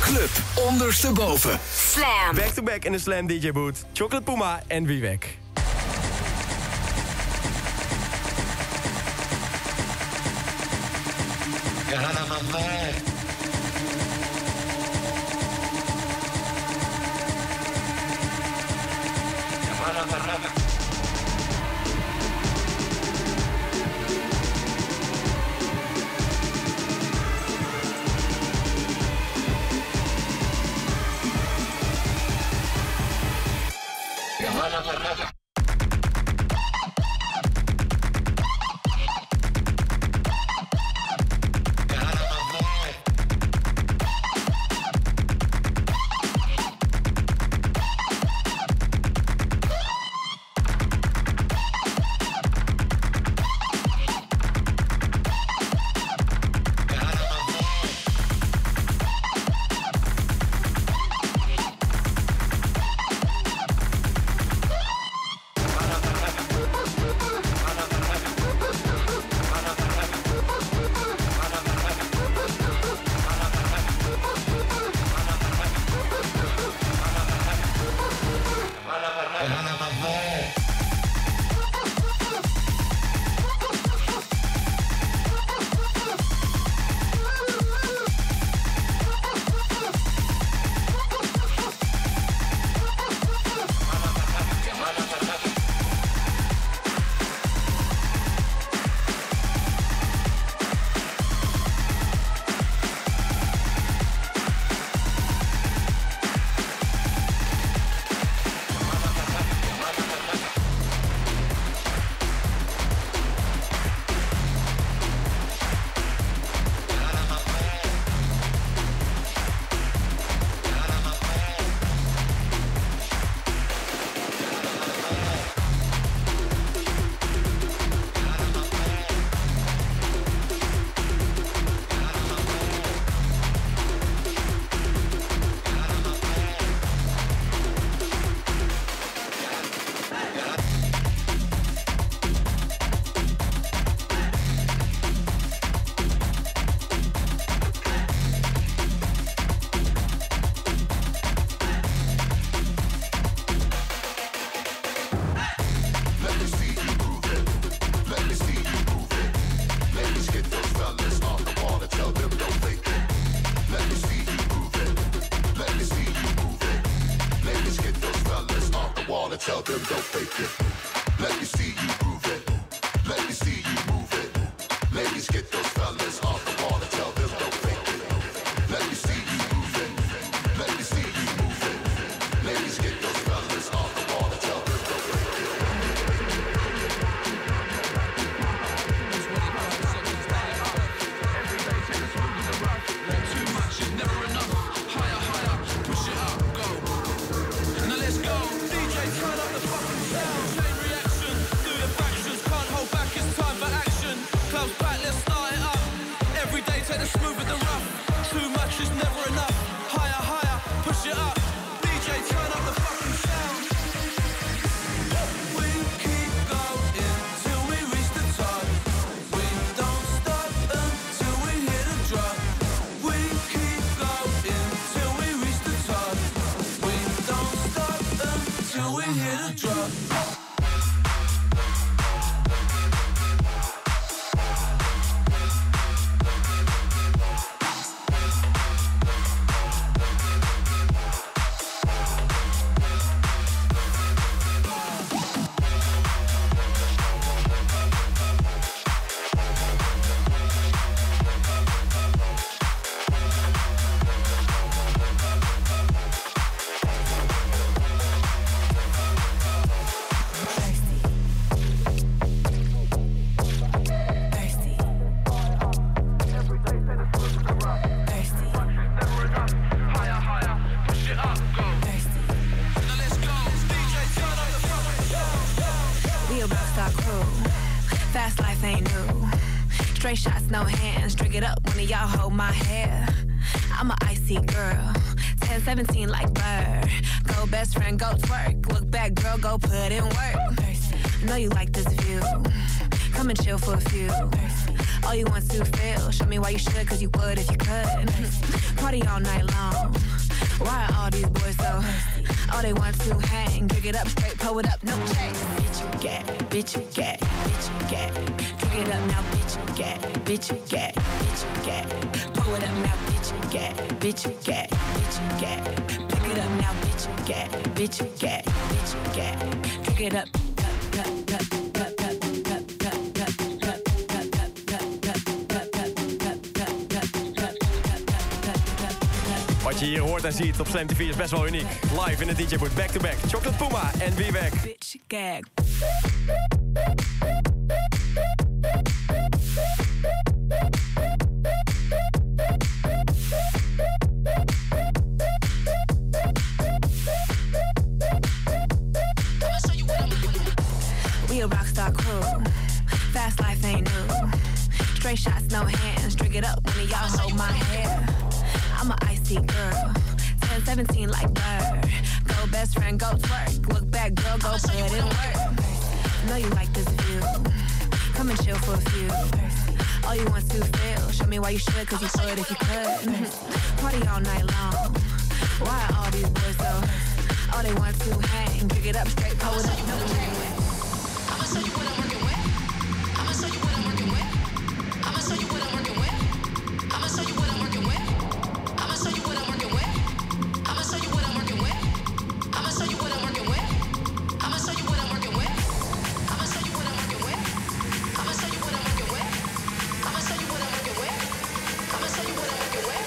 Club ondersteboven. Slam. Back to back in de Slam DJ Boot. Chocolate Puma en Wiewek. Straight shots, no hands. Drink it up, one of y'all hold my hair. I'm a icy girl, 10-17 like Bird. Go best friend, go twerk. Look back, girl, go put in work. I know you like this view. Come and chill for a few. All you want to feel. Show me why you should, cause you would if you could. Party all night long. Why are all these boys so thirsty? All they want to hang, drink it up straight, pull it up, no chase. Bitch you get, bitch you get, bitch you get. Drink it up now, bitch you get, bitch you get, bitch you get. Pull it up now, bitch you get, bitch you get, bitch you get. Pick it up now, bitch you get, bitch you get, bitch you get. Drink it up. Wat je hier hoort en ziet op Slam TV is best wel uniek. Live in de DJ-boot, back-to-back. Chocolate Puma en Vivek. Bitch gag. We a rockstar crew. Fast life ain't new. Straight shots, no hands. Drink it up when y'all hold my hair. I'm an icy girl, 10, 17 like Bird. Go best friend, go twerk. Look back, girl, go put in work. Know you like this view. Come and chill for a few. All you want to feel. Show me why you should, cause you could if you could. Party all night long. Why are all these boys so? All they want to hang. Pick it up straight, pull it up, no change. I'ma show you what I'm working with. I'ma show you what I'm working with. I'ma show you what I'm working with. I'ma show you what I'm working with. I'ma show you what I'm working with. I'ma show you what I'm working with. I'ma show you what I'm working with. I'ma show you what I'm working with. I'ma show you what I'm working with. I'ma show you what I'm working with. I'ma show you what I'm working with. I'ma show you what I'm working with.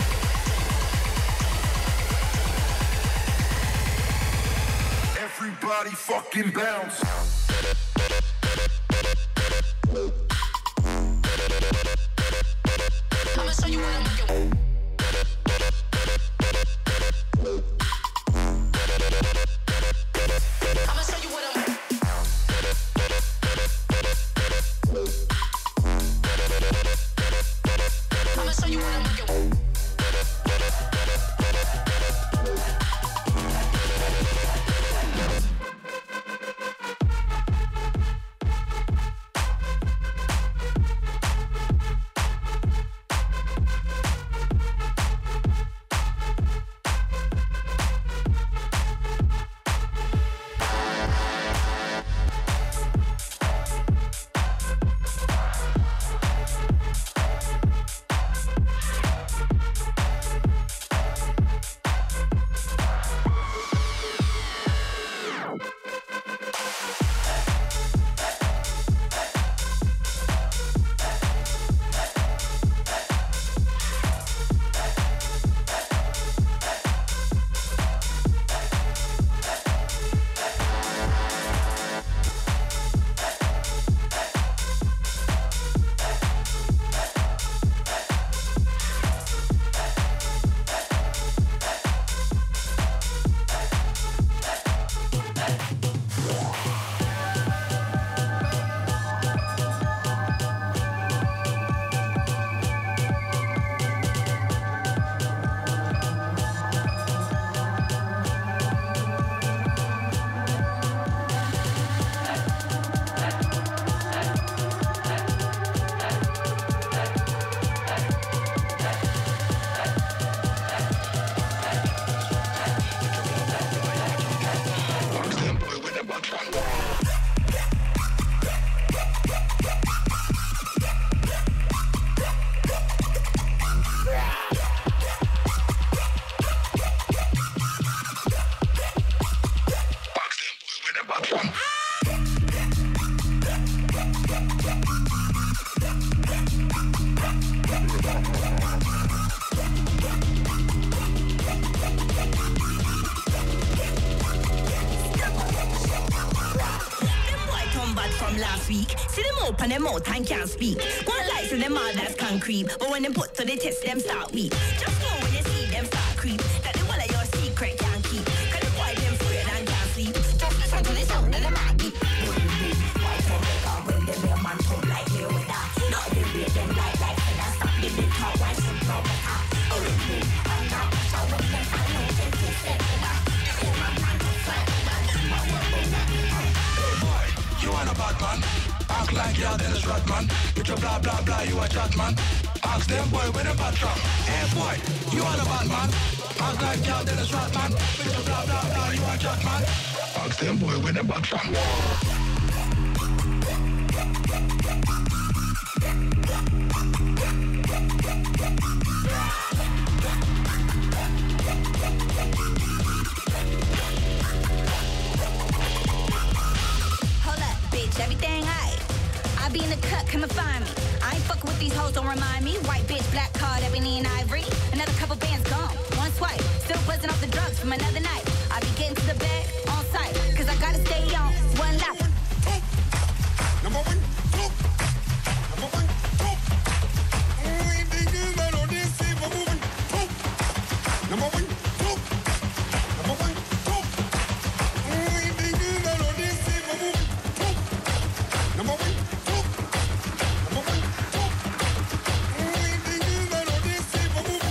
Everybody fucking bounce. I'ma show you what I'm working with. I'ma show you what I'm working with. I'ma show you what I'm working with. Open them out and can't speak. One lies in them all that's concrete, but when them put to the test, them start weak. Just know when you see them start creep, that the one of your secret can't keep. Cause the boy them afraid and can't sleep. Just listen to the sound of the magic. Why don't they come when them your man come like me with that? Not the way them like and I stop the big talk, why some no better? Oh, I'm not so when them I know them to set it up. My man don't fight, my work will not be out. Boy, you want a bad man? Act like you're Dennis Rodman. With your blah blah blah, you a chat man. Ask them boy with a bad trap. Hey boy, you want a bad man? Act like y'all did a shot man. With your blah blah blah, you a chat man. Ask them boy when them back from. Everything aight. I be in the cut, come and find me. I ain't fucking with these hoes, don't remind me. White bitch, black card, ebony and ivory. Another couple bands gone, one swipe. Still buzzing off the drugs from another night. I be getting to the bag on sight, cause I gotta stay on one life. Number one, two. Number one, two. We think you got all this, see for moving. Two. Number one, two. Number one, two. We think you got all this, see for moving. Number one, two. Number one, two. We think you got all this, see for moving.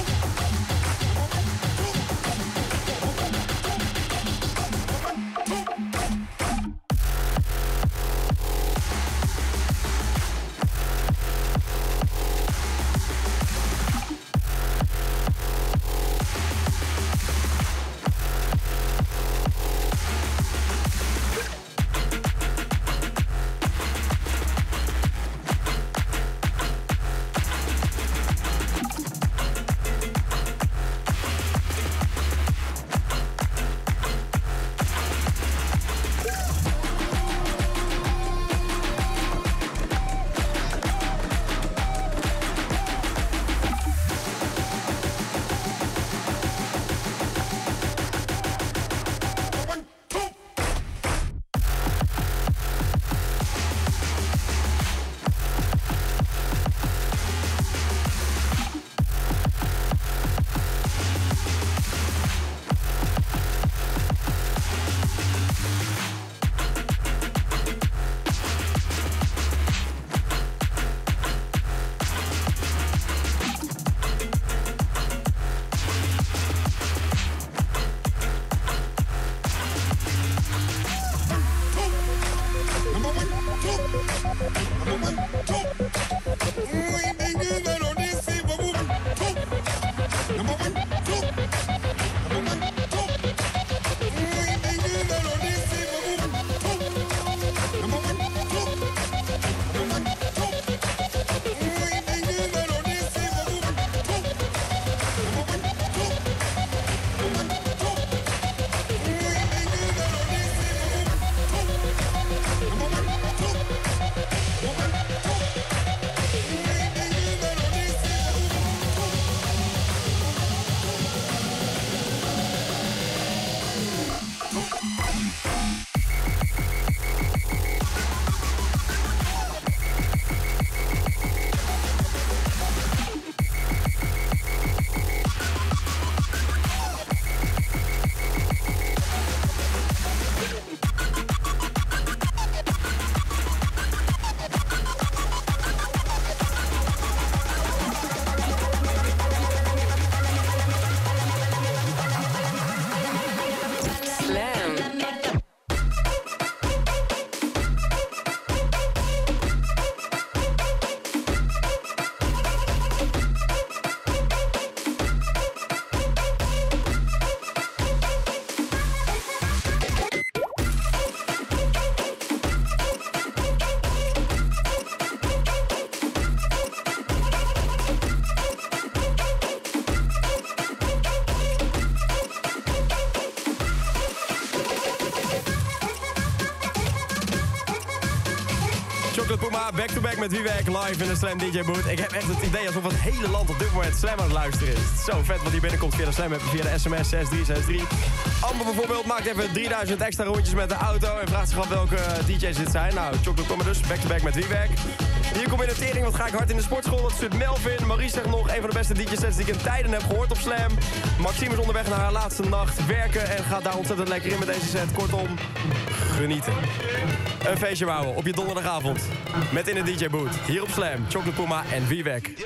Chocolate Puma, back-to-back met Wiewek, live in de Slam DJ Booth. Ik heb echt het idee alsof het hele land op dit moment Slam aan het luisteren is. Het is zo vet wat hier binnenkomt via de Slam, via de SMS 6363. Amber bijvoorbeeld maakt even 3000 extra rondjes met de auto en vraagt zich af welke DJ's dit zijn. Nou, Chocolate Puma dus, back-to-back met Wiewek. Hier komt in de tering, wat ga ik hard in de sportschool. Dat stuurt Melvin. Marie zegt nog, een van de beste DJ-sets die ik in tijden heb gehoord op Slam. Maxime is onderweg naar haar laatste nacht werken en gaat daar ontzettend lekker in met deze set. Kortom, genieten. Een feestje bouwen op je donderdagavond. Met in de DJ Booth. Hier op Slam, Chocolate Puma en Wiewek. Yeah.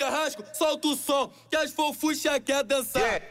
carrasco, solta o som, que as fofuchas quer dançar. Yeah.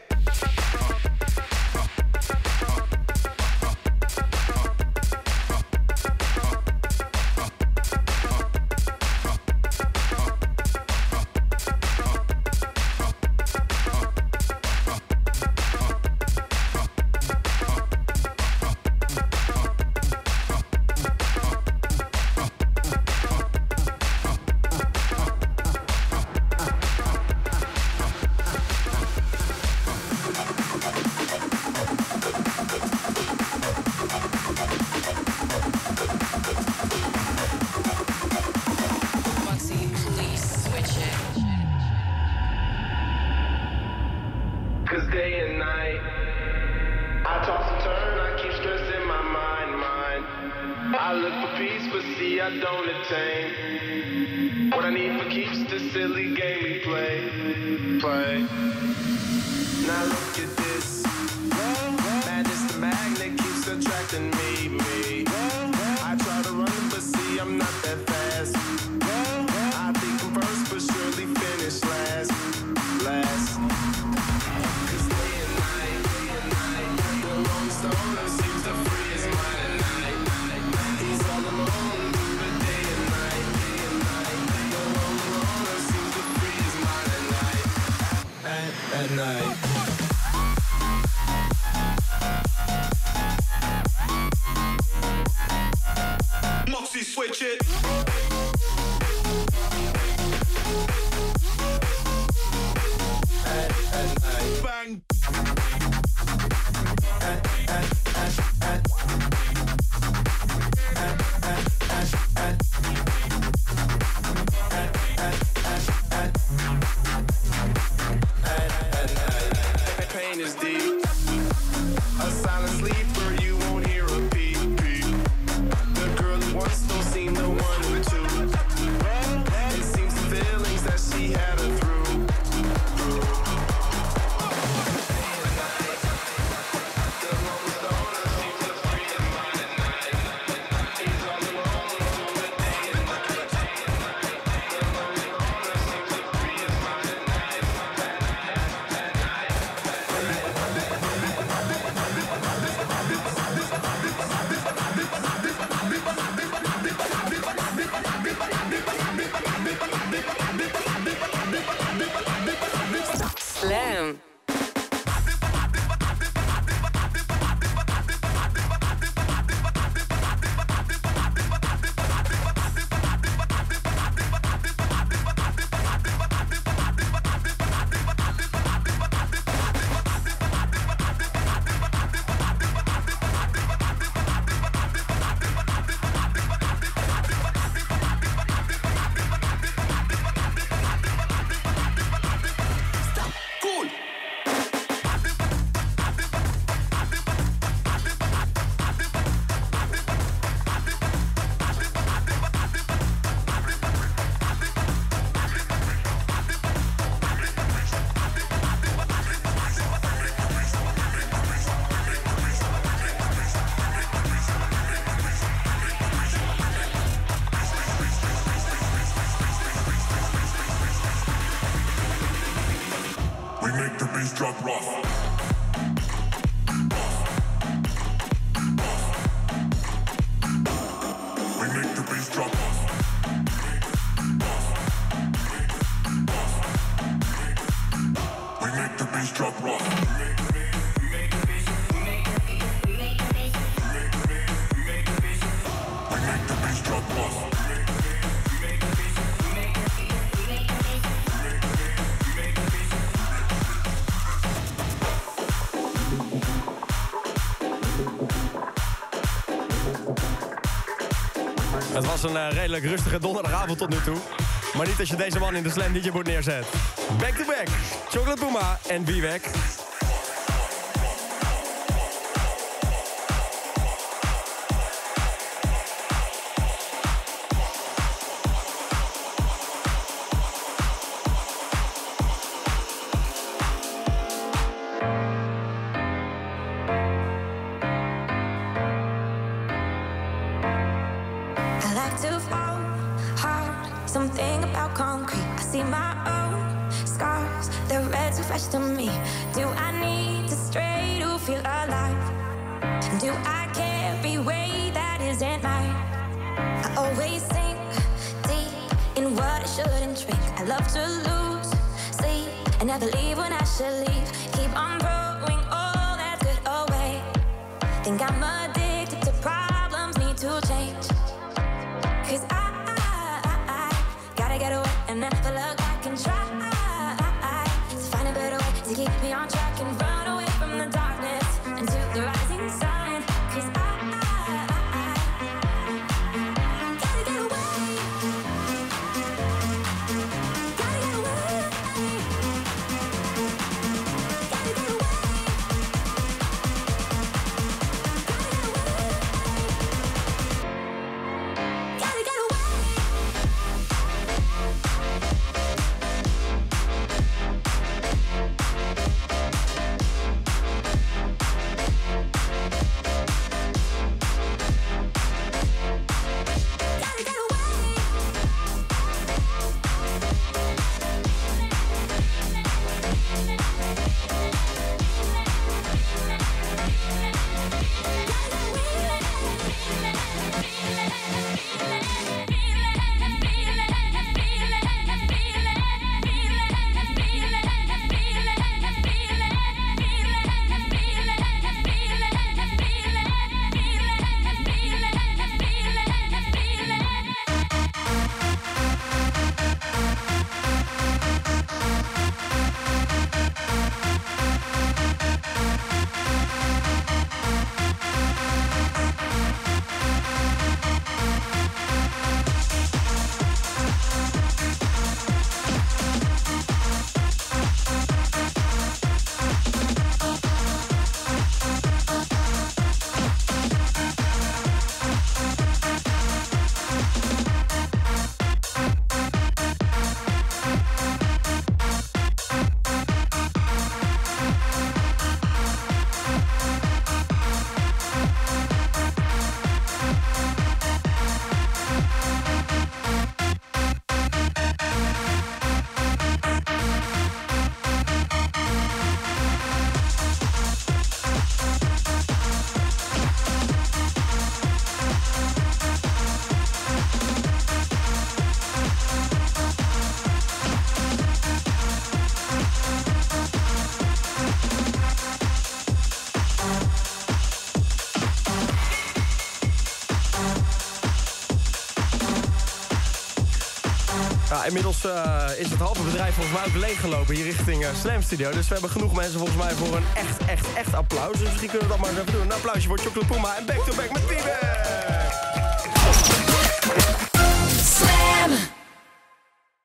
Het was een redelijk rustige donderdagavond tot nu toe. Maar niet als je deze man in de Slam DJ Boot neerzet. Back to back, Chocolate Puma en B-Wack. Something about concrete. see my own scars, they're red too fresh to me. Do I need to stray to feel alive? Do I carry weight that isn't mine? I always sink deep in what I shouldn't drink. I love to lose sleep and never leave when I should leave. Keep on throwing all that's good away. Think I'm addicted to problems, need to change. 'Cause I gotta get away and never look back and try to find a better way to keep me on track and run away from the darkness into the rising sun. 'Cause I gotta get away. Gotta get away. Gotta get away. Gotta get away. Gotta get away. Ja, inmiddels is het halve bedrijf volgens mij ook leeggelopen hier richting Slam Studio. Dus we hebben genoeg mensen volgens mij voor een echt applaus. Dus misschien kunnen we dat maar eens even doen. Een applausje voor Chocolate Puma en Back to Back met Wiebe. Slam.